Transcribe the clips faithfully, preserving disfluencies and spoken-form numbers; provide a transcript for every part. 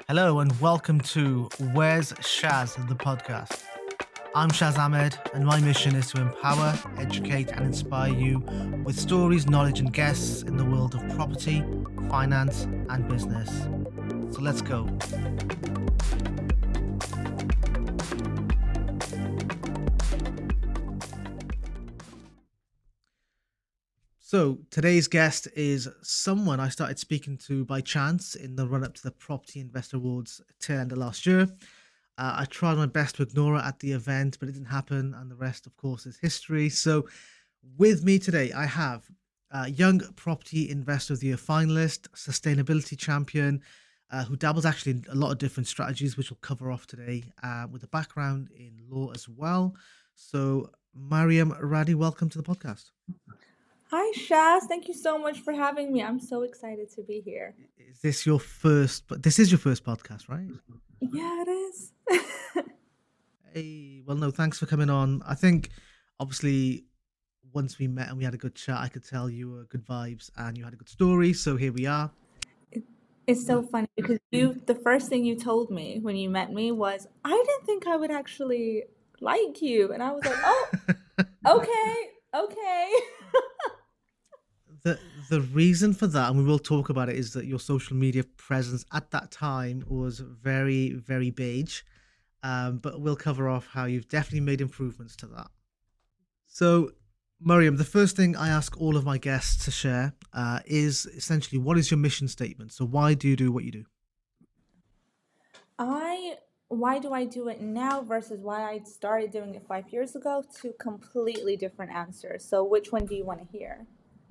Hello and welcome to Where's Shaz, the podcast. I'm Shaz Ahmed, and my mission is to empower, educate, and inspire you with stories, knowledge, and guests in the world of property, finance, and business. So let's go. So today's guest is someone I started speaking to by chance in the run-up to the Property Investor Awards tail end of last year. Uh, I tried my best to ignore it at the event, but it didn't happen, and the rest, of course, is history. So with me today, I have a young property investor of the year finalist, sustainability champion, uh, who dabbles actually in a lot of different strategies, which we'll cover off today, uh, with a background in law as well. So Mariam Radi, welcome to the podcast. Hi, Shaz. Thank you so much for having me. I'm so excited to be here. Is this your first, but this is your first podcast, right? Yeah, it is. Hey, well, no, thanks for coming on. I think, obviously, once we met and we had a good chat, I could tell you were good vibes and you had a good story. So here we are. It, it's so funny because you, the first thing you told me when you met me was, I didn't think I would actually like you. And I was like, oh, okay, okay. the the reason for that, and we will talk about it, is that your social media presence at that time was very, very beige. Um, but we'll cover off how you've definitely made improvements to that. So, Mariam, the first thing I ask all of my guests to share uh, is essentially, what is your mission statement? So why do you do what you do? I, why do I do it now versus why I started doing it five years ago? Two completely different answers. So which one do you want to hear?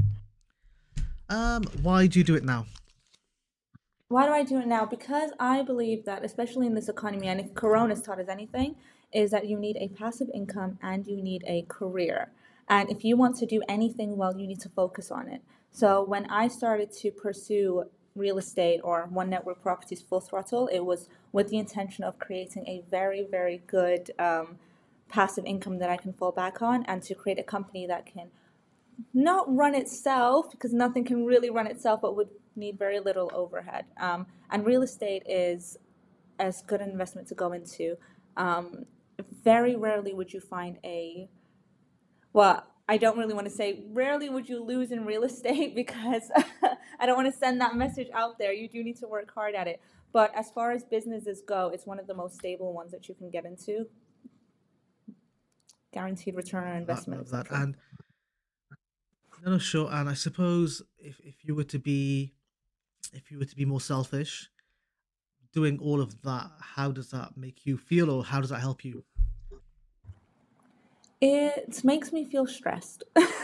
Um, why do you do it now? Why do I do it now? Because I believe that, especially in this economy, and if Corona's taught us anything, is that you need a passive income and you need a career. And if you want to do anything well, you need to focus on it. So when I started to pursue real estate or One Network Properties full throttle, it was with the intention of creating a very, very good um, passive income that I can fall back on and to create a company that can not run itself, because nothing can really run itself, but would need very little overhead. Um, and real estate is as good an investment to go into. Um, very rarely would you find a, well, I don't really want to say rarely would you lose in real estate because I don't want to send that message out there. You do need to work hard at it. But as far as businesses go, it's one of the most stable ones that you can get into. Guaranteed return on investment. Love that. And no, no, sure. And I suppose if, if you were to be, if you were to be more selfish, doing all of that, how does that make you feel, or how does that help you? It makes me feel stressed.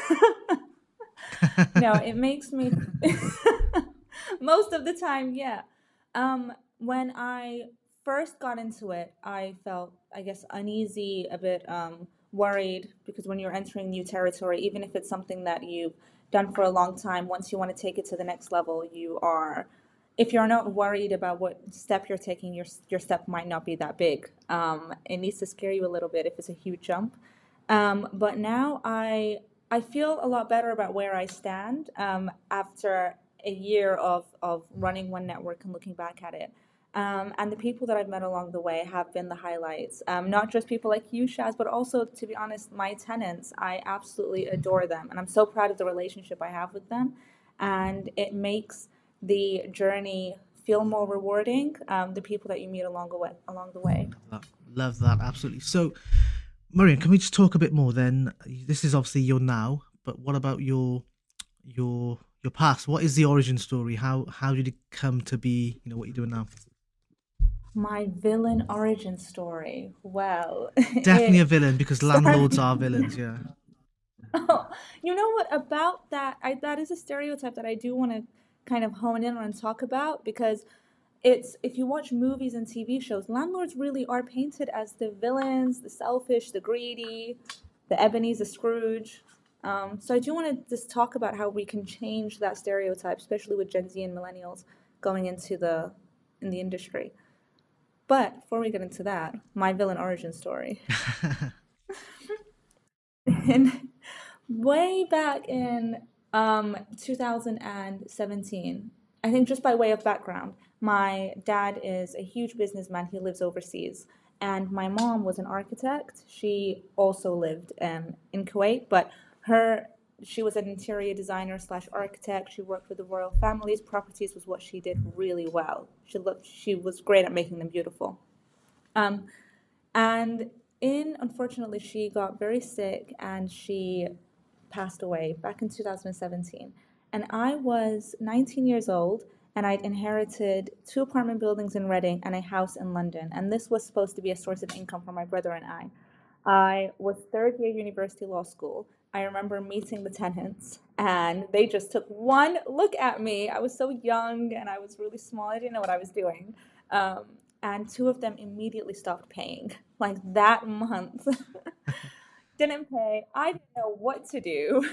No, it makes me most of the time, yeah. Um, when I first got into it, I felt, I guess, uneasy, a bit um, worried, because when you're entering new territory, even if it's something that you've done for a long time, once you want to take it to the next level, you are, if you're not worried about what step you're taking, your your step might not be that big. Um, it needs to scare you a little bit if it's a huge jump. Um, but now I I feel a lot better about where I stand um, after a year of of running One Network and looking back at it. Um, and the people that I've met along the way have been the highlights. Um, not just people like you, Shaz, but also, to be honest, my tenants. I absolutely adore them, and I'm so proud of the relationship I have with them. And it makes the journey feel more rewarding. Um, the people that you meet along the way, along the way. Love that. Love that. Absolutely. So, Mariam, can we just talk a bit more then? This is obviously your now, but what about your your your past? What is the origin story? How how did it come to be, you know, what you're doing now? My villain origin story. Well, Definitely a it villain, because landlords started. are villains, yeah. Oh, you know what about that? I that is a stereotype that I do want to kind of hone in on and talk about, because it's, if you watch movies and T V shows, landlords really are painted as the villains, the selfish, the greedy, the Ebenezer Scrooge. Um, so I do want to just talk about how we can change that stereotype, especially with Gen Z and millennials going into the in the industry. But before we get into that, my villain origin story. And way back in um, two thousand seventeen, I think, just by way of background, My dad is a huge businessman. He lives overseas. And my mom was an architect. She also lived um, in Kuwait, but her she was an interior designer slash architect. She worked with the royal families. Properties was what she did really well. She looked she was great at making them beautiful. Um, and in unfortunately, she got very sick and she passed away back in two thousand seventeen. And I was nineteen years old and I'd inherited two apartment buildings in Reading and a house in London. And this was supposed to be a source of income for my brother and I. I was third year university law school. I remember meeting the tenants and they just took one look at me. I was so young and I was really small. I didn't know what I was doing. Um, and two of them immediately stopped paying. Like that month, didn't pay. I didn't know what to do.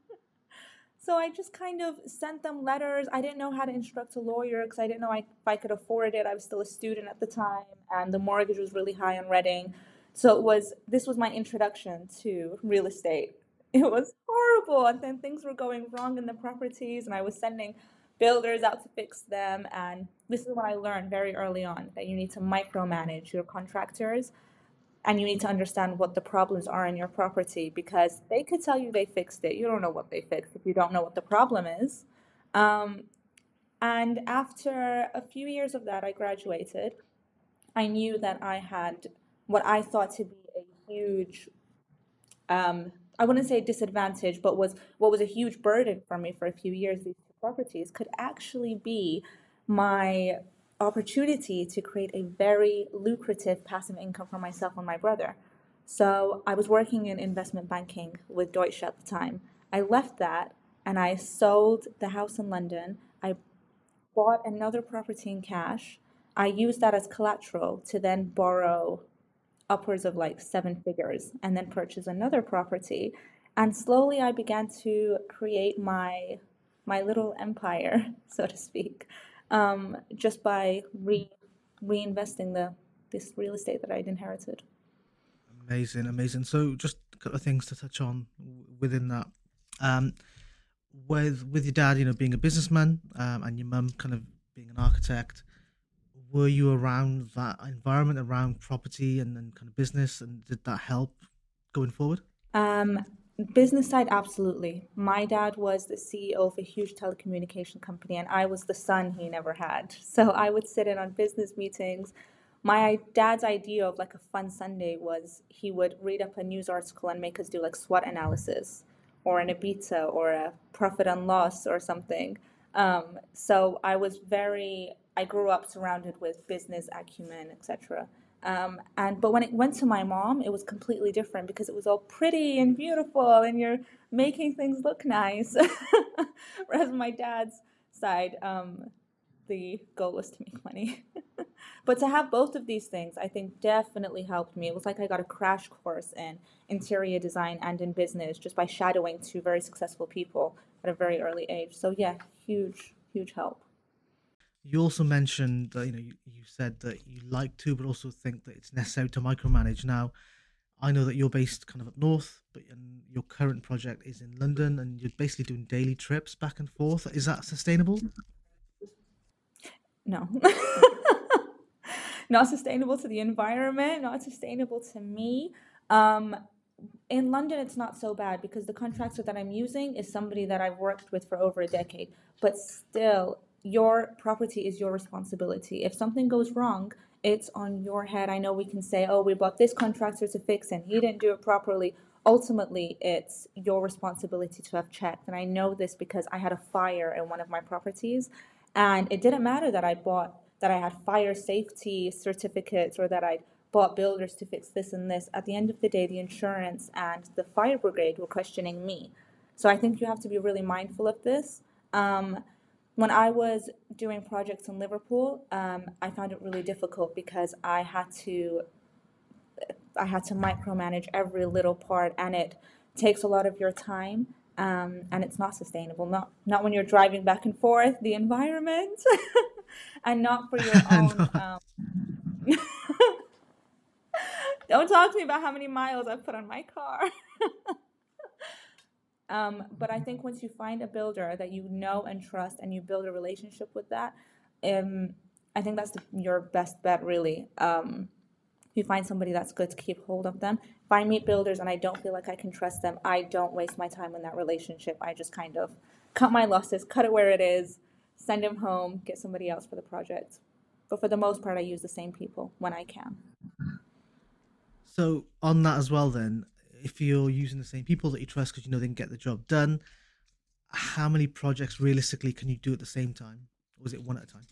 So I just kind of sent them letters. I didn't know how to instruct a lawyer because I didn't know I, if I could afford it. I was still a student at the time, and the mortgage was really high on Reading. So it was this was my introduction to real estate. It was horrible, and then things were going wrong in the properties, and I was sending builders out to fix them. And this is what I learned very early on that you need to micromanage your contractors and you need to understand what the problems are in your property because they could tell you they fixed it. You don't know what they fixed if you don't know what the problem is. Um, and after a few years of that, I graduated. I knew that I had what I thought to be a huge, um, I wouldn't say disadvantage, but was what was a huge burden for me for a few years. These two properties could actually be my opportunity to create a very lucrative passive income for myself and my brother. So I was working in investment banking with Deutsche at the time. I left that and I sold the house in London. I bought another property in cash. I used that as collateral to then borrow upwards of like seven figures and then purchase another property. And slowly I began to create my my little empire, so to speak, um, just by re reinvesting the this real estate that I'd inherited. Amazing, amazing. So, just a couple of things to touch on w- within that. Um, with with your dad, you know, being a businessman, um, and your mum kind of being an architect, were you around that environment around property and, and kind of business, and did that help going forward? Um, Business side, absolutely. My dad was the C E O of a huge telecommunication company, and I was the son he never had. So I would sit in on business meetings. My dad's idea of like a fun Sunday was he would read up a news article and make us do like SWOT analysis or an EBITDA or a profit and loss or something. Um, so I was very, I grew up surrounded with business acumen, et cetera. Um, and but when it went to my mom, it was completely different because it was all pretty and beautiful, and you're making things look nice. Whereas my dad's side, um, the goal was to make money. But to have both of these things, I think definitely helped me. It was like I got a crash course in interior design and in business just by shadowing two very successful people at a very early age. So yeah, huge, huge help. You also mentioned that you know you, you said that you like to, but also think that it's necessary to micromanage. Now, I know that you're based kind of up north, but and your current project is in London, and you're basically doing daily trips back and forth. Is that sustainable? No. Not sustainable to the environment, not sustainable to me. Um, in London, it's not so bad because the contractor that I'm using is somebody that I've worked with for over a decade. But still, your property is your responsibility. If something goes wrong, it's on your head. I know we can say, oh, we bought this contractor to fix and he didn't do it properly. Ultimately, it's your responsibility to have checked. And I know this because I had a fire in one of my properties. And it didn't matter that I bought, that I had fire safety certificates or that I bought builders to fix this and this. At the end of the day, the insurance and the fire brigade were questioning me. So I think you have to be really mindful of this. Um, when I was doing projects in Liverpool, um, I found it really difficult because I had to I had to micromanage every little part, and it takes a lot of your time, um, and it's not sustainable. Not not when you're driving back and forth, the environment, and not for your own. No. Um, don't talk to me about how many miles I've put on my car. Um, but I think once you find a builder that you know and trust, and you build a relationship with that, um, I think that's the, your best bet, really. Um, if you find somebody that's good, to keep hold of them. If I meet builders and I don't feel like I can trust them, I don't waste my time in that relationship. I just kind of cut my losses, cut it where it is, send them home, get somebody else for the project. But for the most part, I use the same people when I can. So on that as well, then, if you're using the same people that you trust because you know they can get the job done, how many projects realistically can you do at the same time? Or is it one at a time?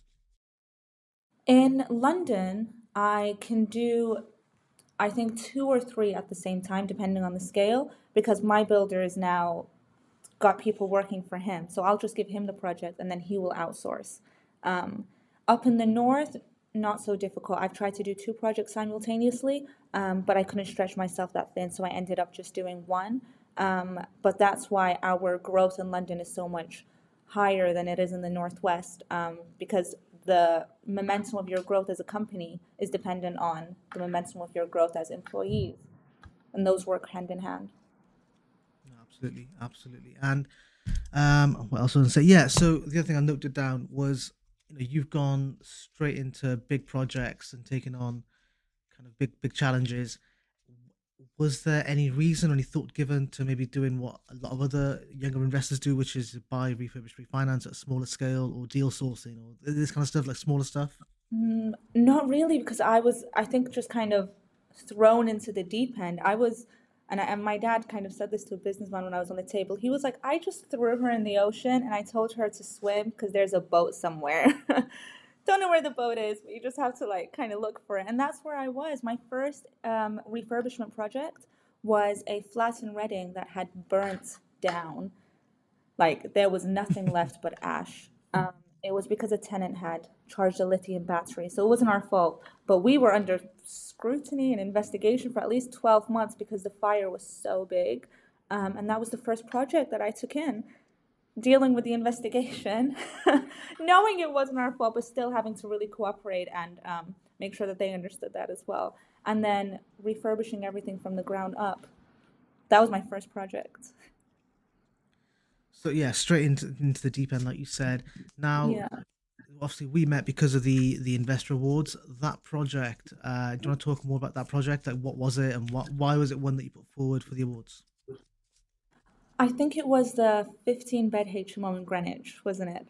In London, I can do, I think, two or three at the same time, depending on the scale, because my builder is now got people working for him. So I'll just give him the project and then he will outsource. Um, Up in the north, not so difficult. I've tried to do two projects simultaneously, um, but I couldn't stretch myself that thin, so I ended up just doing one. Um, but that's why our growth in London is so much higher than it is in the northwest, um, because the momentum of your growth as a company is dependent on the momentum of your growth as employees, and those work hand in hand. No, absolutely, absolutely. And um, what else was I going to say? Yeah. So the other thing I noted down was, you know, you've gone straight into big projects and taken on kind of big, big challenges. Was there any reason or any thought given to maybe doing what a lot of other younger investors do, which is buy, refurbish, refinance at a smaller scale, or deal sourcing, or this kind of stuff, like smaller stuff? Mm, not really, because I was, I think, just kind of thrown into the deep end. I was, and, I, and my dad kind of said this to a businessman when I was on the table. He was like, I just threw her in the ocean and I told her to swim because there's a boat somewhere. Don't know where the boat is, but you just have to like kind of look for it. And that's where I was. My first um, refurbishment project was a flat in Reading that had burnt down. Like there was nothing left but ash. Um, it was because a tenant had charged a lithium battery, so it wasn't our fault. But we were under scrutiny and investigation for at least twelve months because the fire was so big. Um, and that was the first project that I took in, dealing with the investigation, knowing it wasn't our fault, but still having to really cooperate and um, make sure that they understood that as well. And then refurbishing everything from the ground up. That was my first project. So yeah, straight into into the deep end, like you said. Now, Yeah. obviously, we met because of the the investor awards. That project. Uh, do you want to talk more about that project? Like, what was it, and what why was it one that you put forward for the awards? I think it was the fifteen bed H M O in Greenwich, wasn't it?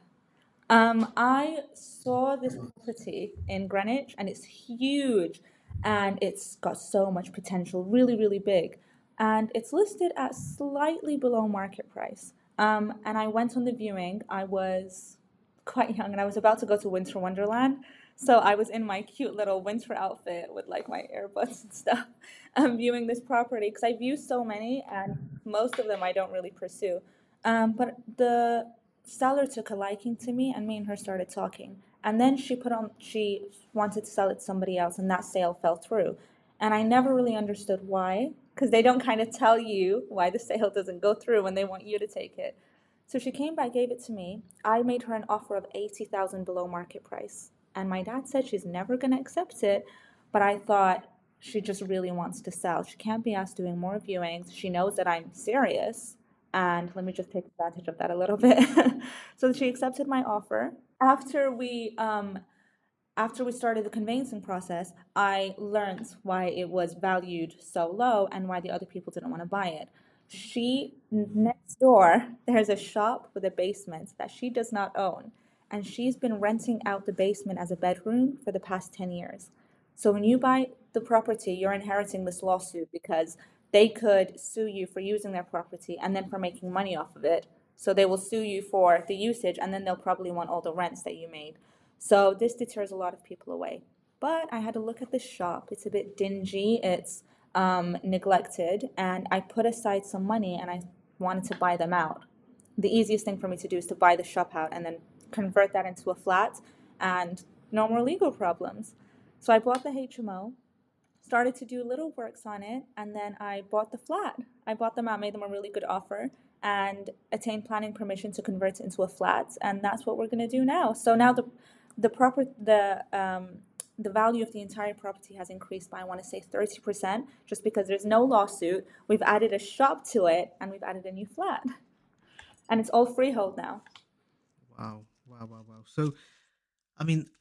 Um, I saw this property in Greenwich and it's huge and it's got so much potential, really, really big. And it's listed at slightly below market price. Um, and I went on the viewing. I was quite young and I was about to go to Winter Wonderland. So I was in my cute little winter outfit with like my earbuds and stuff, um, viewing this property because I view so many and most of them I don't really pursue. Um, but the seller took a liking to me and me and her started talking. And then she put on, she wanted to sell it to somebody else and that sale fell through. And I never really understood why, because they don't kind of tell you why the sale doesn't go through when they want you to take it. So she came back, gave it to me. I made her an offer of eighty thousand below market price. And my dad said she's never going to accept it, but I thought she just really wants to sell. She can't be asked doing more viewings. She knows that I'm serious. And let me just take advantage of that a little bit. So she accepted my offer. After we um, after we started the conveyancing process, I learned why it was valued so low and why the other people didn't want to buy it. She, next door, there's a shop with a basement that she does not own, and she's been renting out the basement as a bedroom for the past ten years. So when you buy the property, you're inheriting this lawsuit because they could sue you for using their property and then for making money off of it. So they will sue you for the usage and then they'll probably want all the rents that you made. So this deters a lot of people away. But I had to look at the shop. It's a bit dingy, it's um, neglected, and I put aside some money and I wanted to buy them out. The easiest thing for me to do is to buy the shop out and then convert that into a flat and no more legal problems. So I bought the H M O, started to do little works on it, and then I bought the flat. I bought them out, made them a really good offer, and attained planning permission to convert it into a flat, and that's what we're going to do now. So now the the proper the um, the value of the entire property has increased by I want to say thirty percent, just because there's no lawsuit. We've added a shop to it, and we've added a new flat, and it's all freehold now. Wow, wow, wow, wow. So, I mean,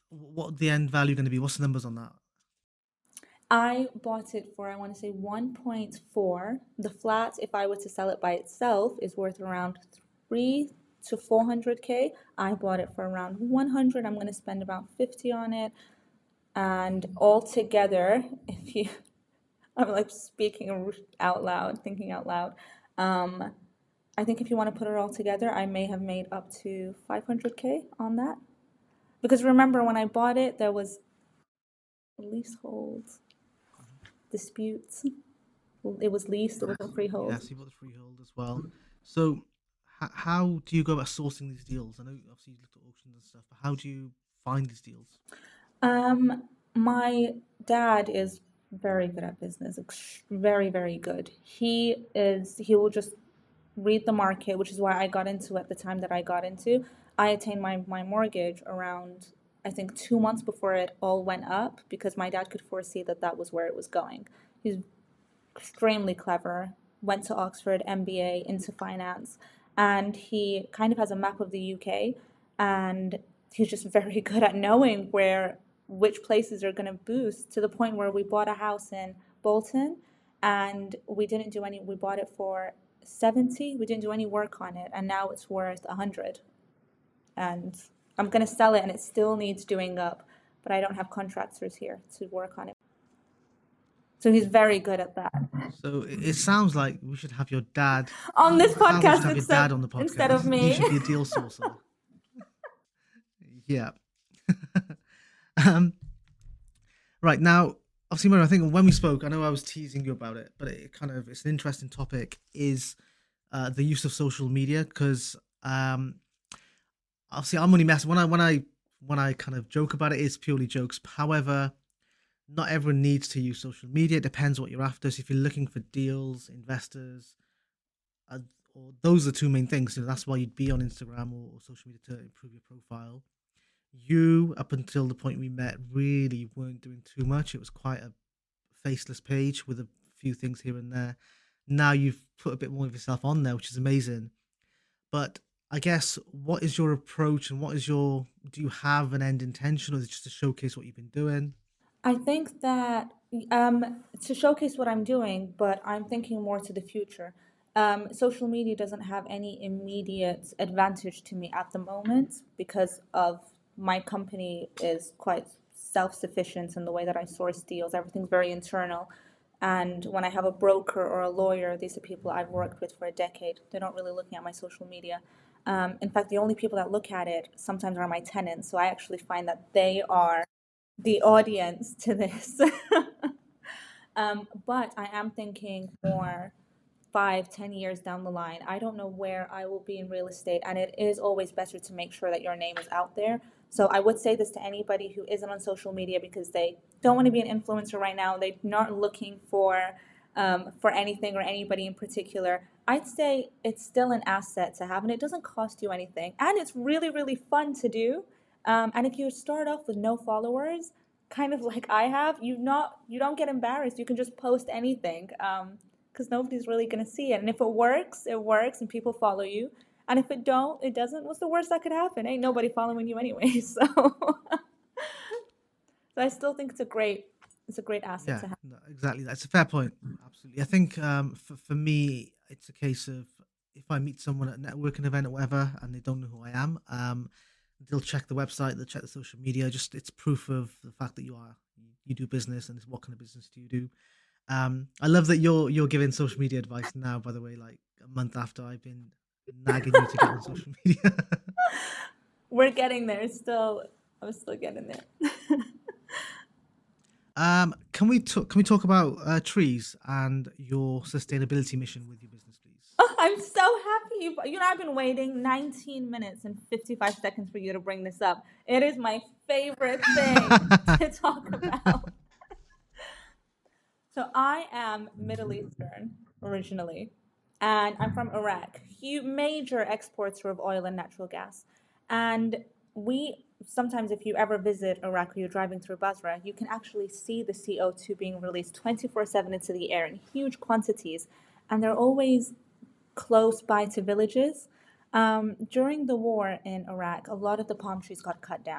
What the end value going to be? What's the numbers on that? I bought it for, I want to say one point four. The flat, if I were to sell it by itself, is worth around three to four hundred K. I bought it for around one hundred. I'm going to spend about fifty on it. And altogether, if you, I'm like speaking out loud, thinking out loud. Um, I think if you want to put it all together, I may have made up to five hundred K on that. Because remember, when I bought it, there was leasehold disputes. It was leased, it Yes, wasn't freehold. yes, you bought the freehold as well. So, h- how do you go about sourcing these deals? I know obviously you looked at auctions and stuff, but how do you find these deals? Um, my dad is very good at business, ex- very, very good. He is, he will just read the market, which is why I got into it at the time that I got into. I attained my, my mortgage around, I think, two months before it all went up because my dad could foresee that that was where it was going. He's extremely clever, went to Oxford, M B A into finance, and he kind of has a map of the U K, and he's just very good at knowing where which places are going to boost to the point where we bought a house in Bolton and we didn't do any we bought it for seventy. We didn't do any work on it and now it's worth one hundred. And I'm going to sell it and it still needs doing up, but I don't have contractors here to work on it. So he's very good at that. So it, it sounds like we should have your dad. On this It sounds like we should podcast have your instead dad on the instead of podcast. He me. should be a deal sourcer. Yeah. um, right now, obviously, Mary, I think when we spoke, I know I was teasing you about it, but it kind of it's an interesting topic. Is uh, the use of social media because um, obviously I'm only messing when I when I when I kind of joke about it, it's purely jokes. However, not everyone needs to use social media. It depends what you're after. So if you're looking for deals, investors, uh, or those are the two main things. So that's why you'd be on Instagram or, or social media to improve your profile. You, up until the point we met, really weren't doing too much. It was quite a faceless page with a few things here and there. Now you've put a bit more of yourself on there, which is amazing. But I guess what is your approach and what is your do you have an end intention or is it just to showcase what you've been doing? I think that um, to showcase what I'm doing, but I'm thinking more to the future. Um, social media doesn't have any immediate advantage to me at the moment because of my company is quite self-sufficient in the way that I source deals. Everything's very internal. And when I have a broker or a lawyer, these are people I've worked with for a decade. They're not really looking at my social media. Um, in fact, the only people that look at it sometimes are my tenants. So I actually find that they are the audience to this. Um, but I am thinking more five, ten years down the line. I don't know where I will be in real estate, and it is always better to make sure that your name is out there. So I would say this to anybody who isn't on social media because they don't want to be an influencer right now. They're not looking for um, for anything or anybody in particular. I'd say it's still an asset to have, and it doesn't cost you anything, and it's really, really fun to do. Um, and if you start off with no followers, kind of like I have, you not you don't get embarrassed. You can just post anything. Um, because nobody's really going to see it. And if it works, it works and people follow you. And if it don't, it doesn't. What's the worst that could happen? Ain't nobody following you anyway. So, so I still think it's a great, it's a great asset Yeah, to have. no, exactly. That's a fair point. Absolutely. I think um, for, for me, it's a case of if I meet someone at a networking event or whatever and they don't know who I am, um, they'll check the website, they'll check the social media. Just it's proof of the fact that you are you do business and it's what kind of business do you do. Um, I love that you're you're giving social media advice now. By the way, like a month after I've been nagging you to get on social media. We're getting there. Still, I'm still getting there. um, can we talk? Can we talk about uh, trees and your sustainability mission with your business, please? Oh, I'm so happy. You, you know, I've been waiting nineteen minutes and fifty-five seconds for you to bring this up. It is my favorite thing to talk about. So I am Middle Eastern originally, and I'm from Iraq. Huge, major exporter of oil and natural gas. And we sometimes, if you ever visit Iraq or you're driving through Basra, you can actually see the C O two being released twenty-four seven into the air in huge quantities. And they're always close by to villages. Um, during the war in Iraq, a lot of the palm trees got cut down.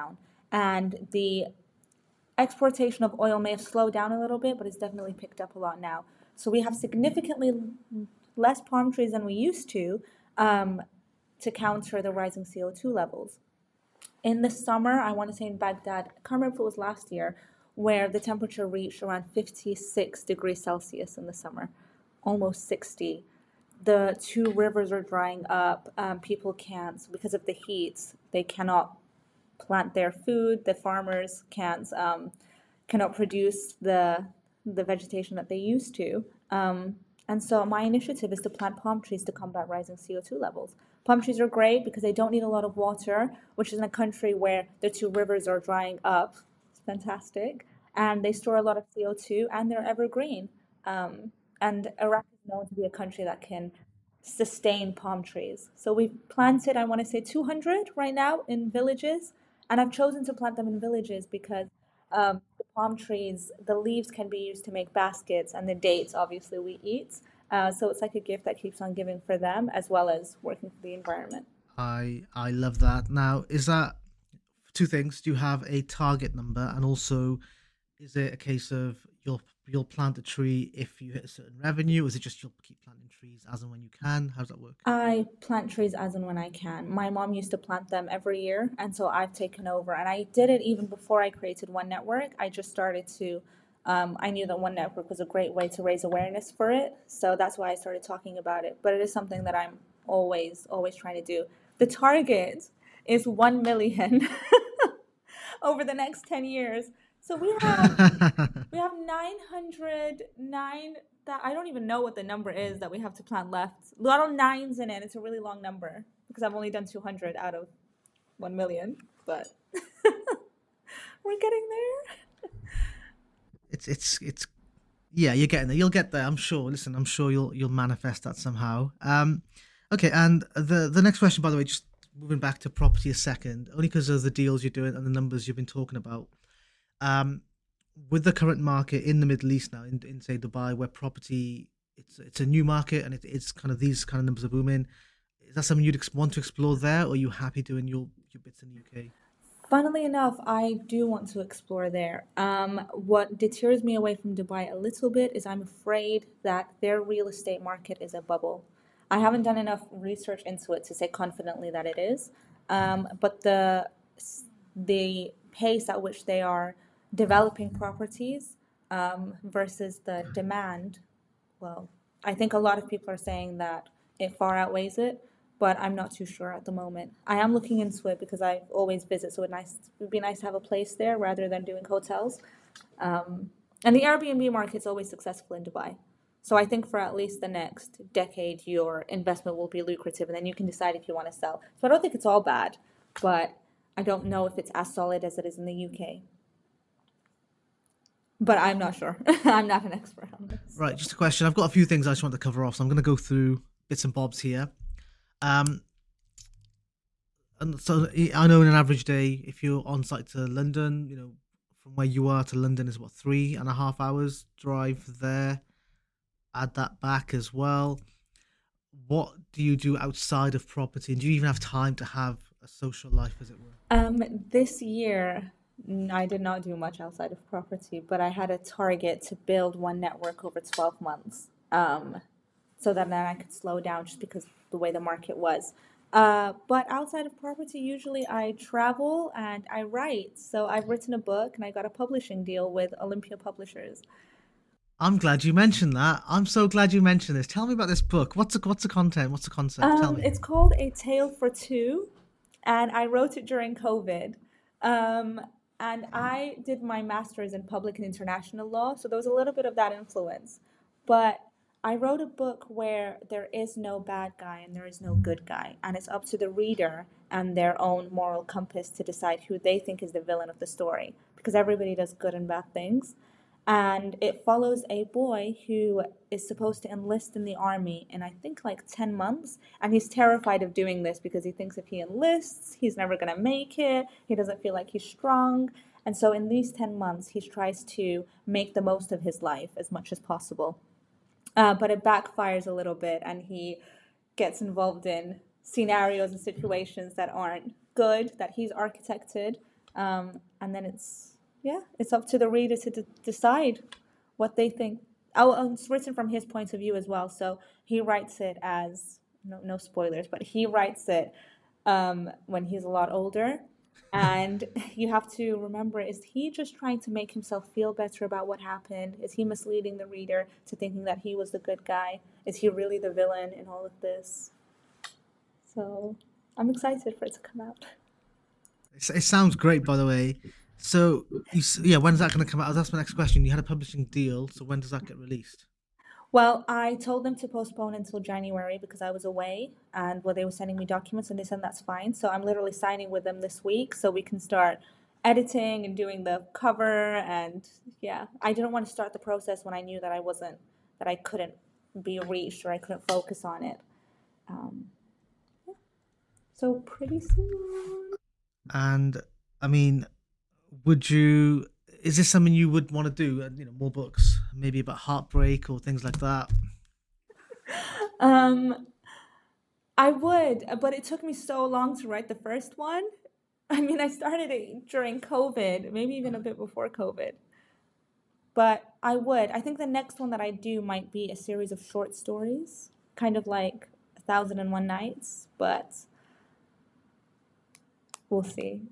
and the exportation of oil may have slowed down a little bit, but it's definitely picked up a lot now. So we have significantly less palm trees than we used to um, to counter the rising C O two levels. In the summer, I want to say in Baghdad, I can't remember if it was last year, where the temperature reached around fifty-six degrees Celsius in the summer, almost sixty. The two rivers are drying up. Um, people can't, because of the heat, they cannot plant their food. The farmers can't um, cannot produce the the vegetation that they used to. Um, and so my initiative is to plant palm trees to combat rising C O two levels. Palm trees are great because they don't need a lot of water, which is in a country where the two rivers are drying up. It's fantastic. And they store a lot of C O two and they're evergreen. Um, and Iraq is known to be a country that can sustain palm trees. So we've planted, I want to say, two hundred right now in villages. And I've chosen to plant them in villages because um, the palm trees, the leaves can be used to make baskets, and the dates, obviously, we eat. Uh, so it's like a gift that keeps on giving for them, as well as working for the environment. I I love that. Now, is that two things? Do you have a target number, and also is it a case of you'll you'll plant a tree if you hit a certain revenue? Or is it just you'll keep planting trees as and when you can? How does that work? I plant trees as and when I can. My mom used to plant them every year, and so I've taken over. And I did it even before I created One Network. I just started to, um, I knew that One Network was a great way to raise awareness for it. So that's why I started talking about it. But it is something that I'm always, always trying to do. The target is one million over the next ten years. So we have we have nine hundred nine that I don't even know what the number is that we have to plant left. A lot of nines in it. It's a really long number because I've only done two hundred out of one million, but we're getting there. it's it's it's yeah, you're getting there. You'll get there. I'm sure. Listen, I'm sure you'll you'll manifest that somehow. Um, okay. And the the next question, by the way, just moving back to property a second, only because of the deals you're doing and the numbers you've been talking about. Um, with the current market in the Middle East now, in, in say Dubai, where property it's it's a new market and it, it's kind of these kind of numbers are booming. Is that something you'd ex- want to explore there, or are you happy doing your your bits in the U K? Funnily enough, I do want to explore there. Um, what deters me away from Dubai a little bit is I'm afraid that their real estate market is a bubble. I haven't done enough research into it to say confidently that it is, um, but the the pace at which they are developing properties um, versus the demand, well, I think a lot of people are saying that it far outweighs it, but I'm not too sure at the moment. I am looking into it because I always visit, so it nice it would be nice to have a place there rather than doing hotels. Um, and the Airbnb market's always successful in Dubai. So I think for at least the next decade, your investment will be lucrative, and then you can decide if you want to sell. So I don't think it's all bad, but I don't know if it's as solid as it is in the U K. But I'm not sure. I'm not an expert on this. Right, just a question. I've got a few things I just want to cover off, so I'm going to go through bits and bobs here. Um, and so I know in an average day, if you're on site to London, you know, from where you are to London is what, three and a half hours drive there. Add that back as well. What do you do outside of property? And do you even have time to have a social life, as it were? Um, this year, n- I did not do much outside of property, but I had a target to build One Network over twelve months. Um, so that then I could slow down just because the way the market was. Uh, but outside of property, usually I travel and I write. So I've written a book and I got a publishing deal with Olympia Publishers. I'm glad you mentioned that. I'm so glad you mentioned this. Tell me about this book. What's the what's the content? What's the concept? Tell Um, me. it's called A Tale for Two, and I wrote it during COVID. Um, and I did my master's in public and international law, so there was a little bit of that influence. But I wrote a book where there is no bad guy and there is no good guy, and it's up to the reader and their own moral compass to decide who they think is the villain of the story, because everybody does good and bad things. And it follows a boy who is supposed to enlist in the army in I think like ten months, and he's terrified of doing this because he thinks if he enlists he's never going to make it, he doesn't feel like he's strong. And so in these ten months he tries to make the most of his life as much as possible, uh, but it backfires a little bit and he gets involved in scenarios and situations that aren't good that he's architected. Um, and then it's, yeah, it's up to the reader to d- decide what they think. Oh, and it's written from his point of view as well. So he writes it as, no, no spoilers, but he writes it um, when he's a lot older. And you have to remember, is he just trying to make himself feel better about what happened? Is he misleading the reader to thinking that he was the good guy? Is he really the villain in all of this? So I'm excited for it to come out. It, it sounds great, by the way. So, you, s- yeah, when's that going to come out? That's my next question. You had a publishing deal, so when does that get released? Well, I told them to postpone until January because I was away and well, they were sending me documents and they said that's fine. So I'm literally signing with them this week so we can start editing and doing the cover. And yeah, I didn't want to start the process when I knew that I wasn't, that I couldn't be reached or I couldn't focus on it. Um, so pretty soon. And I mean, would you? Is this something you would want to do? uh, You know, more books, maybe about heartbreak or things like that. Um, I would, but it took me so long to write the first one. I mean, I started it during COVID, maybe even a bit before COVID. But I would. I think the next one that I do might be a series of short stories, kind of like A Thousand and One Nights, but we'll see.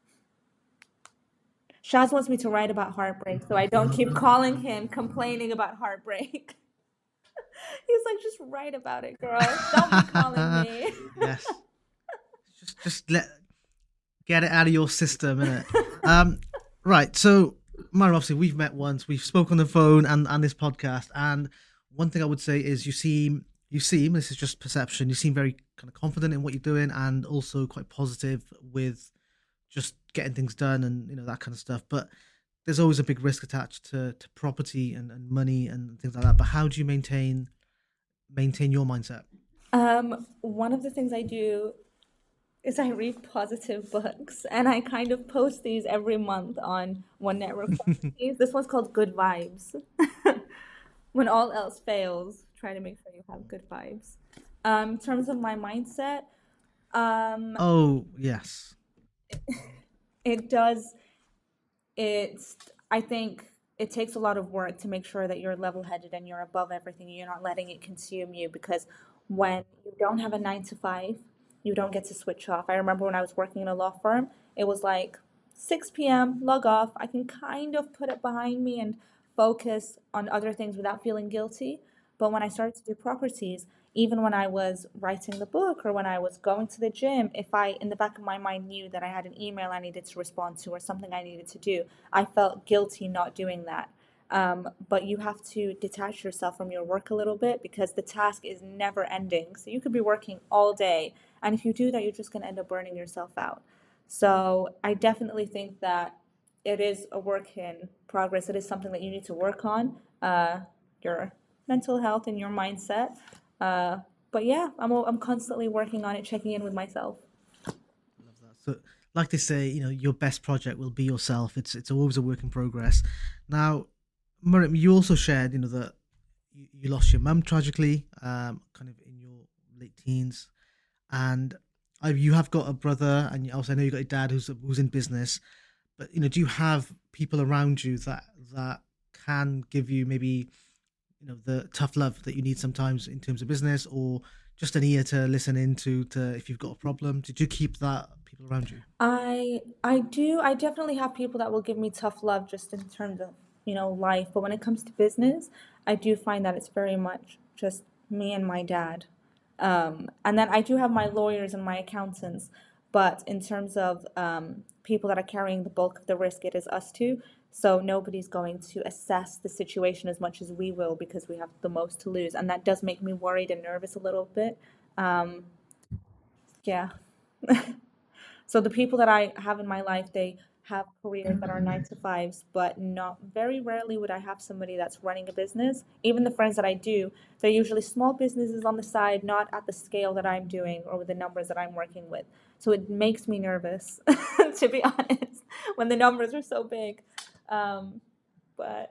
Shaz wants me to write about heartbreak, so I don't keep calling him complaining about heartbreak. He's like, just write about it, girl. Don't be calling me. Yes, just just let get it out of your system, innit? Um, right. So, Mara, obviously, we've met once. We've spoken on the phone and and this podcast. And one thing I would say is, you seem you seem this is just perception. You seem very kind of confident in what you're doing, and also quite positive with just getting things done and you know that kind of stuff. But there's always a big risk attached to to property and, and money and things like that. But how do you maintain maintain your mindset? Um, one of the things I do is I read positive books and I kind of post these every month on One Network Properties. This one's called Good Vibes. When all else fails, try to make sure you have good vibes. Um, in terms of my mindset, um, Oh yes. it does, it's, I think it takes a lot of work to make sure that you're level headed and you're above everything. You're not letting it consume you because when you don't have a nine to five, you don't get to switch off. I remember when I was working in a law firm, it was like six p m, log off. I can kind of put it behind me and focus on other things without feeling guilty. But when I started to do properties, even when I was writing the book or when I was going to the gym, if I, in the back of my mind, knew that I had an email I needed to respond to or something I needed to do, I felt guilty not doing that. Um, but you have to detach yourself from your work a little bit because the task is never ending. So you could be working all day. And if you do that, you're just going to end up burning yourself out. So I definitely think that it is a work in progress. It is something that you need to work on, uh, your mental health and your mindset. Uh, but yeah, I'm I'm constantly working on it, checking in with myself. Love that. So, like they say, you know, your best project will be yourself. It's it's always a work in progress. Now, Miriam, you also shared, you know, that you, you lost your mum tragically, um, kind of in your late teens, and I, you have got a brother, and also I know you got a dad who's who's in business. But you know, do you have people around you that that can give you maybe you know the tough love that you need sometimes in terms of business, or just an ear to listen into to if you've got a problem? Did you keep that people around you? I I do. I definitely have people that will give me tough love just in terms of, you know, life. But when it comes to business, I do find that it's very much just me and my dad. Um, and then I do have my lawyers and my accountants. But in terms of um, people that are carrying the bulk of the risk, it is us two. So nobody's going to assess the situation as much as we will because we have the most to lose. And that does make me worried and nervous a little bit. Um, yeah. So the people that I have in my life, they have careers that are nine to fives, but not very rarely would I have somebody that's running a business. Even the friends that I do, they're usually small businesses on the side, not at the scale that I'm doing or with the numbers that I'm working with. So it makes me nervous, to be honest, when the numbers are so big. Um, but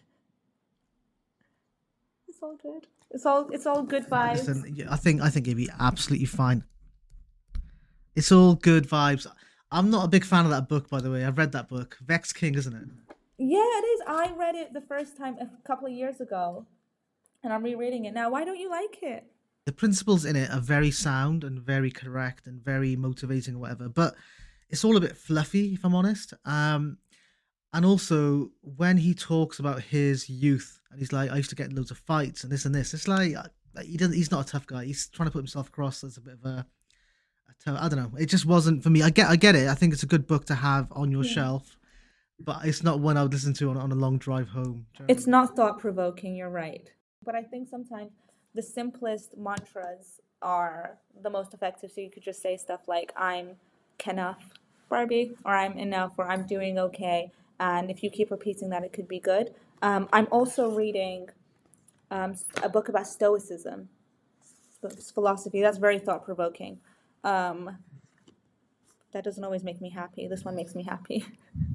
it's all good. It's all it's all good vibes. Listen, yeah, I think I think you'll be absolutely fine. It's all good vibes. I'm not a big fan of that book, by the way. I've read that book. Vex King, isn't it? Yeah, it is. I read it the first time a couple of years ago, and I'm rereading it now. Why don't you like it? The principles in it are very sound and very correct and very motivating, or whatever. But it's all a bit fluffy, if I'm honest. Um, and also when he talks about his youth, and he's like, "I used to get in loads of fights and this and this." It's like uh, like, he doesn't. He's not a tough guy. He's trying to put himself across as a bit of a. a tou- I don't know. It just wasn't for me. I get. I get it. I think it's a good book to have on your Yeah. shelf, but it's not one I would listen to on, on a long drive home. Do you know what I It's mean? not thought provoking, you're right. But I think sometimes the simplest mantras are the most effective. So you could just say stuff like, I'm Kenough, Barbie, or I'm enough, or I'm doing okay. And if you keep repeating that, it could be good. Um, I'm also reading um, a book about Stoicism, it's philosophy. That's very thought provoking. Um, that doesn't always make me happy. This one makes me happy.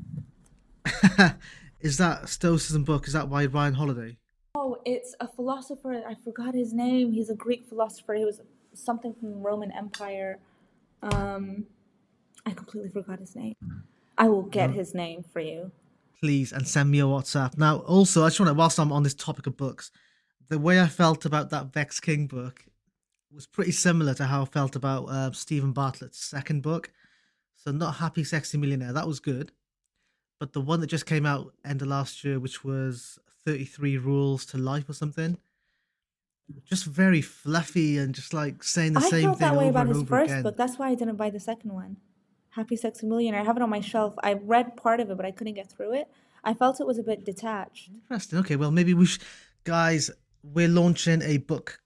Is that Stoicism book? Is that by Ryan Holiday? Oh, it's a philosopher. I forgot his name. He's a Greek philosopher. He was something from the Roman Empire. Um, I completely forgot his name. I will get No, his name for you. please, and send me a WhatsApp. Now, also, I just want to, whilst I'm on this topic of books, the way I felt about that Vex King book was pretty similar to how I felt about uh, Stephen Bartlett's second book. So, not Happy Sexy Millionaire, that was good. But the one that just came out end of last year, which was thirty-three Rules to Life or something, just very fluffy and just like saying the I same felt thing that way over about and his over first again. book. That's why I didn't buy the second one. Happy Sexy Millionaire. I have it on my shelf. I read part of it, but I couldn't get through it. I felt it was a bit detached. Interesting. Okay, well, maybe we should, guys, we're launching a book.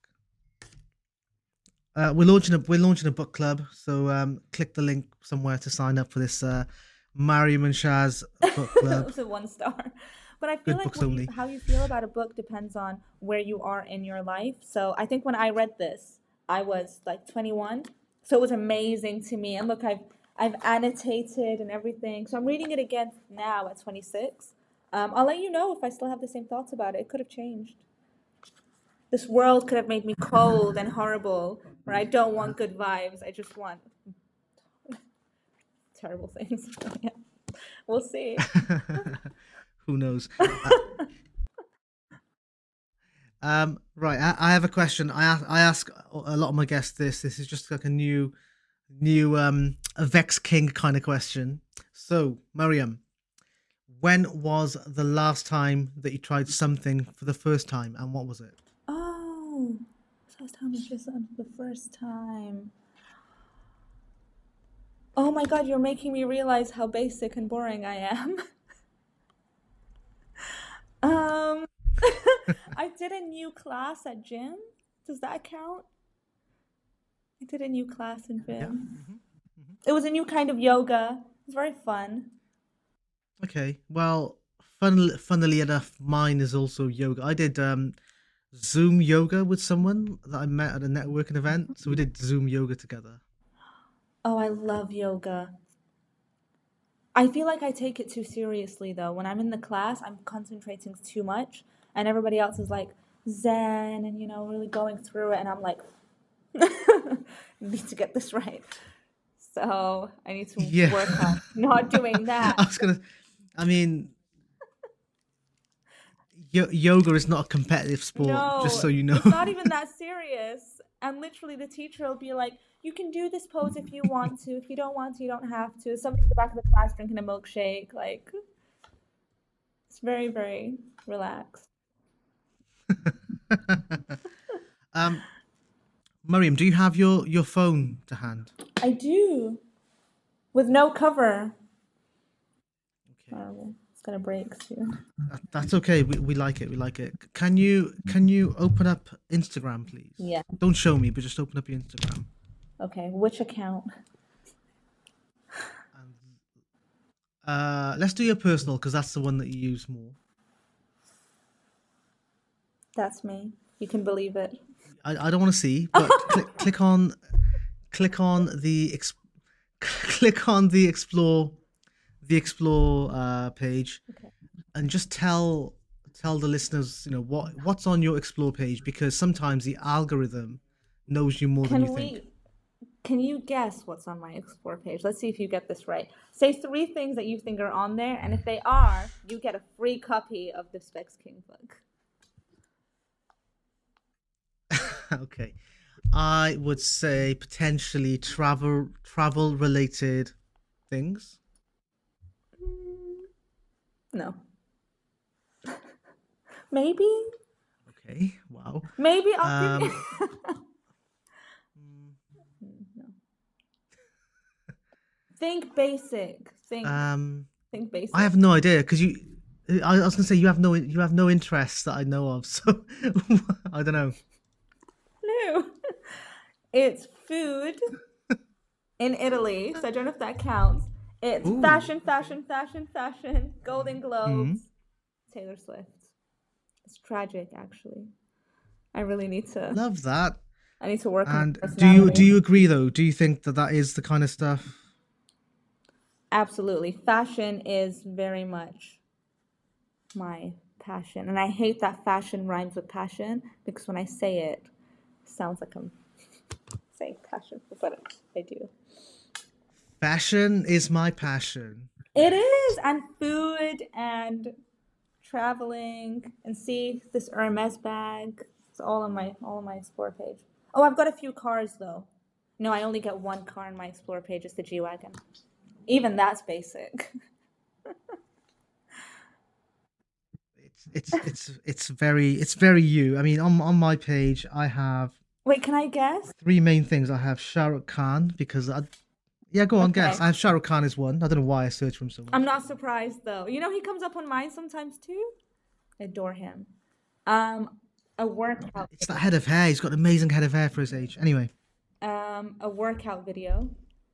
Uh, we're launching a we're launching a book club. So um, click the link somewhere to sign up for this uh, Mariam and Shaz book It club. was a one star. But I feel Good like books what you, only. how you feel about a book depends on where you are in your life. So I think when I read this, I was like twenty-one. So it was amazing to me. And look, I've I've annotated and everything. So I'm reading it again now at twenty-six. Um, I'll let you know if I still have the same thoughts about it. It could have changed. This world could have made me cold and horrible, where I don't want good vibes. I just want terrible things. Yeah. We'll see. Who knows? Uh, um, right, I, I have a question. I ask, I ask a lot of my guests this. This is just like a new, new um, a Vex King kind of question. So, Mariam, when was the last time that you tried something for the first time, and what was it? Oh, first time I just on the first time. Oh my God, you're making me realize how basic and boring I am. Um, I did a new class at gym. Does that count? I did a new class in Yeah. gym. hmm hmm It was a new kind of yoga. It was very fun. Okay. Well, fun, funnily enough, mine is also yoga. I did um, Zoom yoga with someone that I met at a networking event. So we did Zoom yoga together. Oh, I love yoga. I feel like I take it too seriously though. When I'm in the class, I'm concentrating too much, and everybody else is like zen and you know really going through it, and I'm like, need to get this right. So I need to Yeah. work on not doing that. I was gonna. I mean, yo- yoga is not a competitive sport, just No, so you know. it's not even that serious. And literally, the teacher will be like, you can do this pose if you want to. If you don't want to, you don't have to. Somebody in the back of the class drinking a milkshake. Like, it's very, very relaxed. um, Mariam, do you have your your phone to hand? I do. With no cover. Okay, Horrible. It's gonna break soon. that, that's okay. We we like it. We like it. Can you can you open up Instagram, please? Yeah. Don't show me, but just open up your Instagram. Okay. Which account? And uh, let's do your personal because that's the one that you use more. That's me. You can believe it. I, I don't want to see, but click click on click on the ex- click on the explore the explore uh, page Okay. and just tell tell the listeners, you know, what what's on your explore page because sometimes the algorithm knows you more than you Can think. we? Can you guess what's on my explore page? Let's see if you get this right. Say three things that you think are on there, and if they are, you get a free copy of the Specs King book. Okay. I would say potentially travel travel related things. Mm, no. Maybe? Okay. Wow. Maybe I'll give you. Um mm, Mm, no. Think basic. Think um think I basic. have no idea because you I I was gonna say you have no you have no interests that I know of, so I don't know. No. It's food in Italy, so I don't know if that counts. It's Ooh, fashion, okay. fashion, fashion, fashion, Golden Mm, Globes, Taylor Swift. It's tragic, actually. I really need to. love that. I need to work on my And do you do personality. you agree though? Do you think that that is the kind of stuff? Absolutely. Fashion is very much my passion. And I hate that fashion rhymes with passion because when I say it, it sounds like I'm saying passion, but I do. Fashion is my passion. It is, and food and traveling and see this Hermes bag. It's all on my all on my explore page. Oh, I've got a few cars though. No, I only get one car on my explore page. It's the G wagon. Even that's basic. It's it's it's it's very it's very you. I mean, on on my page, I have Wait, can I guess? three main things. I have Shah Rukh Khan because I yeah, go on, guess. Okay. I have Shah Rukh Khan as one. I don't know why I search for him so I'm much. not surprised though. You know he comes up on mine sometimes too. I adore him. Um, a workout It's that video. head of hair. He's got an amazing head of hair for his age. Anyway, Um, a workout video.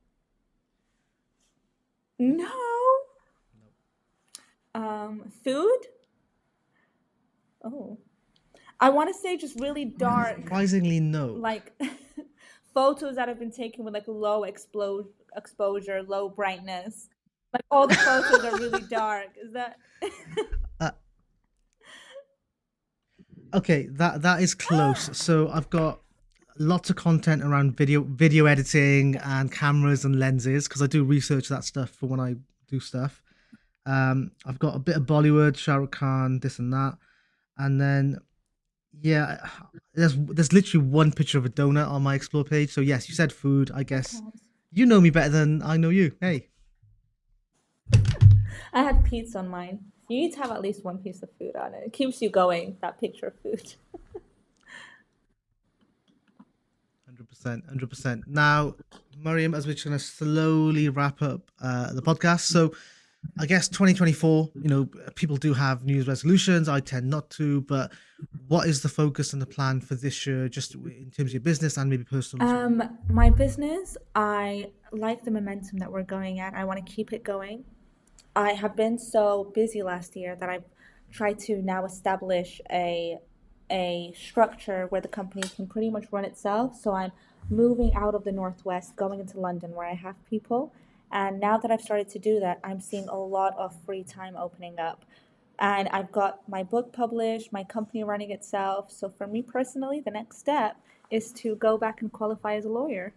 No. Um, food. Oh, I want to say just really dark, surprisingly, no. like photos that have been taken with like low explo exposure, low brightness. Like all the photos are really dark. Is that? Uh, okay, that that is close. So I've got lots of content around video video editing Okay. and cameras and lenses because I do research that stuff for when I do stuff. Um, I've got a bit of Bollywood, Shah Rukh Khan, this and that, and then yeah, there's there's literally one picture of a donut on my explore page. So yes, you said food. I That guess counts. you know me better than I know you. Hey, I had pizza on mine. You need to have at least one piece of food on it. It keeps you going, that picture of food. hundred percent, hundred percent. Now, Mariam, as we're going to slowly wrap up uh, the podcast, so I guess twenty twenty-four, you know, people do have New Year's resolutions. I tend not to, but what is the focus and the plan for this year, just in terms of your business and maybe personal as well? Um, my business, I like the momentum that we're going at. I want to keep it going. I have been so busy last year that I've tried to now establish a a structure where the company can pretty much run itself. So I'm moving out of the Northwest, going into London where I have people. And now that I've started to do that, I'm seeing a lot of free time opening up. And I've got my book published, my company running itself. So for me personally, the next step is to go back and qualify as a lawyer.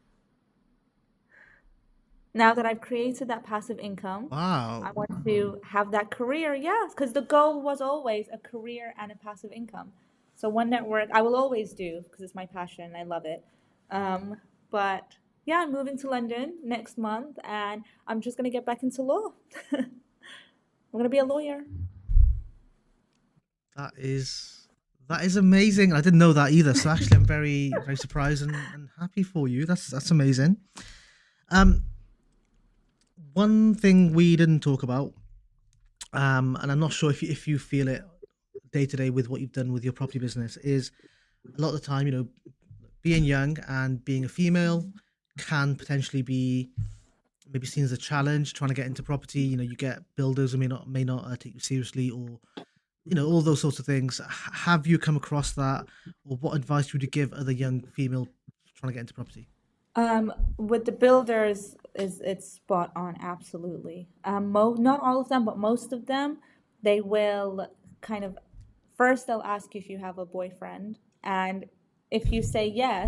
Now that I've created that passive income, I Wow. want to have that career. Yes, because the goal was always a career and a passive income. So one network I will always do because it's my passion. I love it. Um, but yeah, I'm moving to London next month, and I'm just gonna get back into law. I'm gonna be a lawyer. That is that is amazing. I didn't know that either. So actually, I'm very very surprised and, and happy for you. That's that's amazing. Um, one thing we didn't talk about, um, and I'm not sure if you, if you feel it day to day with what you've done with your property business, is a lot of the time, you know, being young and being a female can potentially be maybe seen as a challenge trying to get into property. You know, you get builders who may not may not uh, take you seriously, or you know, all those sorts of things. H- have you come across that, or what advice would you give other young female trying to get into property? Um, with the builders, is it's spot on, absolutely. Um, mo not all of them, but most of them, they will kind of first they'll ask you if you have a boyfriend, and if you say yes,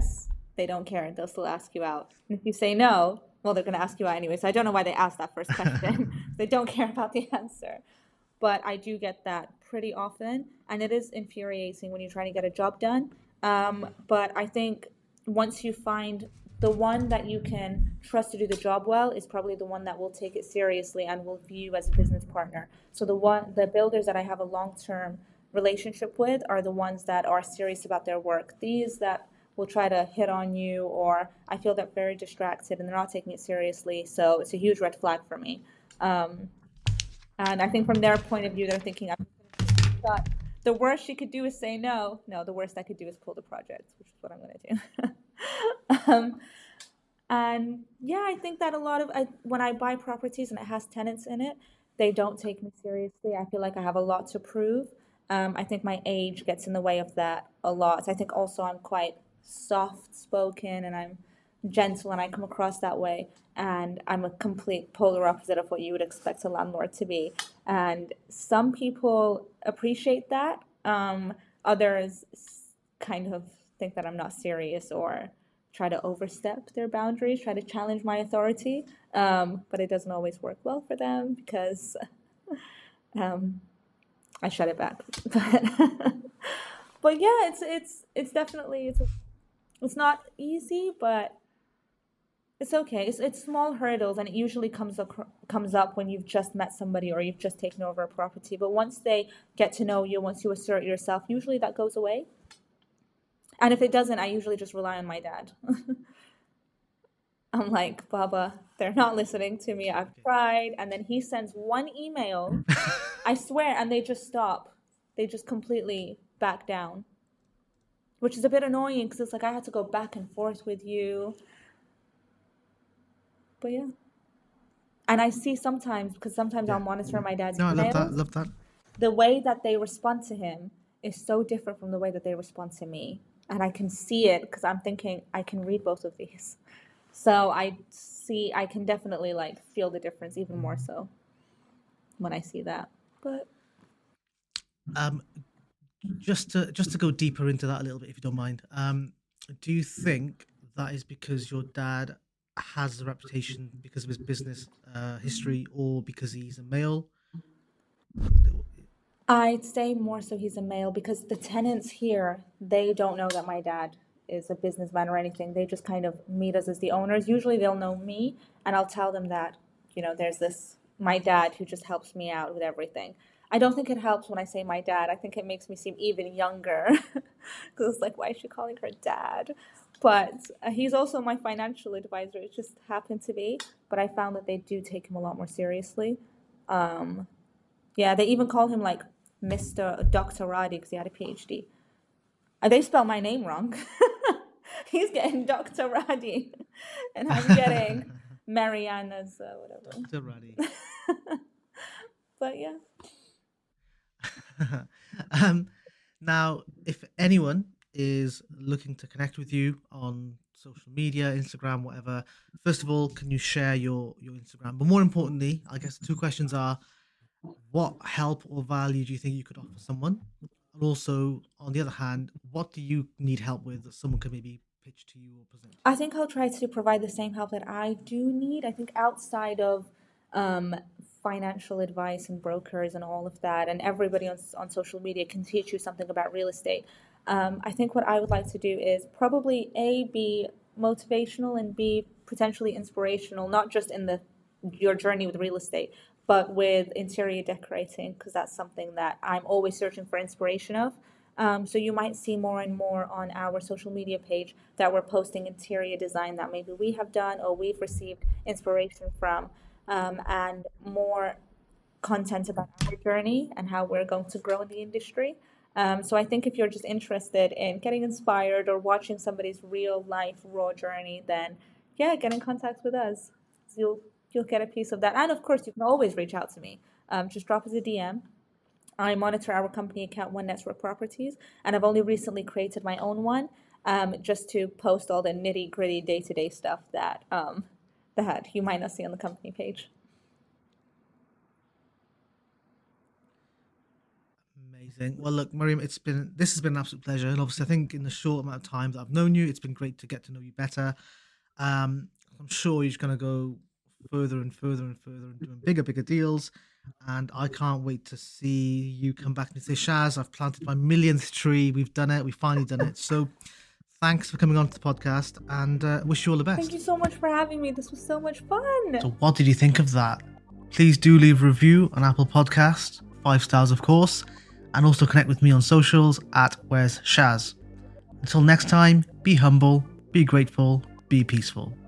they don't care. They'll still ask you out. And if you say no, well, they're going to ask you out anyway. So I don't know why they asked that first question. They don't care about the answer. But I do get that pretty often, and it is infuriating when you're trying to get a job done. Um, but I think once you find the one that you can trust to do the job well is probably the one that will take it seriously and will view you as a business partner. So the one the builders that I have a long-term relationship with are the ones that are serious about their work. These that will try to hit on you, or I feel they're very distracted and they're not taking it seriously. So it's a huge red flag for me. Um, and I think from their point of view, they're thinking, I'm thought the worst she could do is say no. No, the worst I could do is pull the project, which is what I'm going to do. um, and yeah, I think that a lot of I, when I buy properties and it has tenants in it, they don't take me seriously. I feel like I have a lot to prove. Um, I think my age gets in the way of that a lot. I think also I'm quite soft spoken and I'm gentle and I come across that way. And I'm a complete polar opposite of what you would expect a landlord to be. And some people appreciate that. Um, others kind of think that I'm not serious or try to overstep their boundaries, try to challenge my authority. Um, but it doesn't always work well for them because um, I shut it back. But but yeah, it's it's it's definitely it's it's not easy, but it's okay. It's it's small hurdles, and it usually comes up comes up when you've just met somebody or you've just taken over a property. But once they get to know you, once you assert yourself, usually that goes away. And if it doesn't, I usually just rely on my dad. I'm like, Baba, they're not listening to me. I've tried. And then he sends one email, I swear, and they just stop. They just completely back down, which is a bit annoying because it's like I had to go back and forth with you. But yeah. And I see sometimes, because sometimes I'll Yeah. monitor my dad's No, I love that. emails, Love that. the way that they respond to him is so different from the way that they respond to me. And I can see it because I'm thinking I can read both of these. So I see, I can definitely like feel the difference even more so when I see that. But Um, just to just to go deeper into that a little bit, if you don't mind. Um, do you think that is because your dad has a reputation because of his business uh, history, or because he's a male? I'd say more so he's a male because the tenants here, they don't know that my dad is a businessman or anything. They just kind of meet us as the owners. Usually they'll know me and I'll tell them that, you know, there's this my dad who just helps me out with everything. I don't think it helps when I say my dad. I think it makes me seem even younger because it's like, why is she calling her dad? But uh, he's also my financial advisor. It just happened to be. But I found that they do take him a lot more seriously. Um, yeah, they even call him like Mister Doctor Radi because he had a PhD. Uh, They spell my name wrong. He's getting Doctor Radi, and I'm getting Mariana's uh, whatever. doctor Ruddy. But yeah, um, now, if anyone is looking to connect with you on social media, Instagram, whatever, first of all, can you share your your Instagram? But more importantly, I guess the two questions are: what help or value do you think you could offer someone? And also, on the other hand, what do you need help with that someone could maybe pitch to you or present to I you? think I'll try to provide the same help that I do need. I think outside of um, financial advice and brokers and all of that, and everybody on, on social media can teach you something about real estate. Um, I think what I would like to do is probably A, be motivational and B, potentially inspirational, not just in the your journey with real estate, but with interior decorating, because that's something that I'm always searching for inspiration of. Um, so you might see more and more on our social media page that we're posting interior design that maybe we have done or we've received inspiration from, um, and more content about our journey and how we're going to grow in the industry. Um, so I think if you're just interested in getting inspired or watching somebody's real life raw journey, then yeah, get in contact with us. You'll you'll get a piece of that, and of course, you can always reach out to me. Um, just drop us a D M. I monitor our company account, One Network Properties, and I've only recently created my own one, um, just to post all the nitty gritty day to day stuff that um, that you might not see on the company page. Amazing. Well, look, Miriam, it's been this has been an absolute pleasure, and obviously, I think in the short amount of time that I've known you, it's been great to get to know you better. Um, I'm sure you're going to go further and further and further and doing bigger, bigger deals. And I can't wait to see you come back and say, Shaz, I've planted my millionth tree. We've done it. We've finally done it. So thanks for coming on to the podcast, and uh, wish you all the Thank best. you so much for having me. This was so much fun. So what did you think of that? Please do leave a review on Apple Podcast, five stars of course, and also connect with me on socials at Where's Shaz. Until next time, be humble, be grateful, be peaceful.